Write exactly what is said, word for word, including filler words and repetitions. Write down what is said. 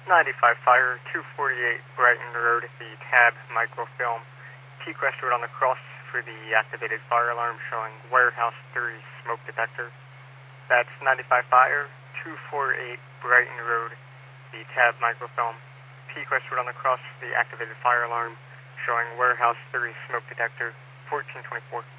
ninety-five Fire, two forty-eight Brighton Road, the tab microfilm. T-Crest Road on the cross for the activated fire alarm showing Warehouse three smoke detector. That's ninety-five Fire, two forty-eight Brighton Road, the tab microfilm. T-Crest Road on the cross for the activated fire alarm showing Warehouse three smoke detector, fourteen twenty-four.